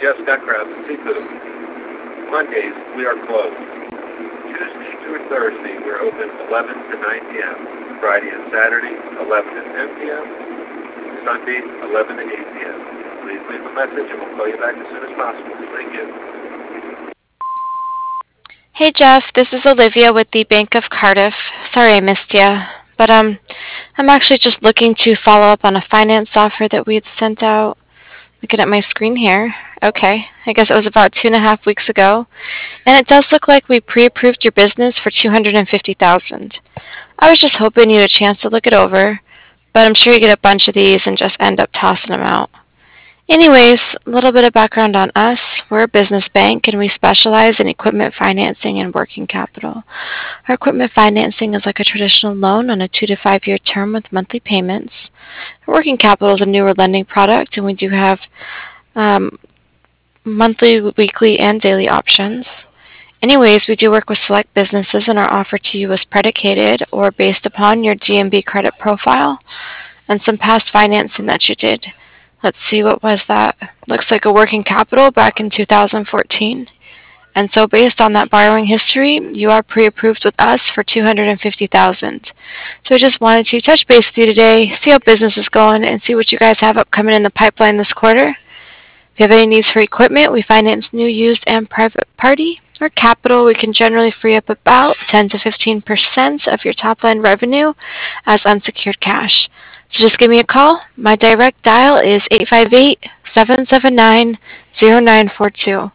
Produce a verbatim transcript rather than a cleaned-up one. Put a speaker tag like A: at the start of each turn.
A: Jeff's Got Crab and Seafood. Mondays, we are closed. Tuesday through Thursday, we're open eleven to nine p m Friday and Saturday, eleven to ten p m Sunday, eleven to eight p m Please leave a message and we'll call you back as soon as possible. Thank you.
B: Hey Jeff, this is Olivia with the Bank of Cardiff. Sorry I missed you, but um, I'm actually just looking to follow up on a finance offer that we had sent out. Looking at my screen here. Okay, I guess it was about two and a half weeks ago, and it does look like we pre-approved your business for two hundred and fifty thousand. I was just hoping you had a chance to look it over, but I'm sure you get a bunch of these and just end up tossing them out. Anyways, a little bit of background on us. We're a business bank and we specialize in equipment financing and working capital. Our equipment financing is like a traditional loan on a two to five year term with monthly payments. Our working capital is a newer lending product and we do have um, monthly, weekly, and daily options. Anyways, we do work with select businesses and our offer to you is predicated or based upon your D M B credit profile and some past financing that you did. Let's see, what was that? Looks like a working capital back in two thousand fourteen. And so based on that borrowing history, you are pre-approved with us for two hundred fifty thousand dollars. So I just wanted to touch base with you today, see how business is going, and see what you guys have upcoming in the pipeline this quarter. If you have any needs for equipment, we finance new, used, and private party. Our capital, we can generally free up about ten to fifteen percent of your top line revenue as unsecured cash. So just give me a call. My direct dial is eight five eight, seven seven nine, zero nine four two.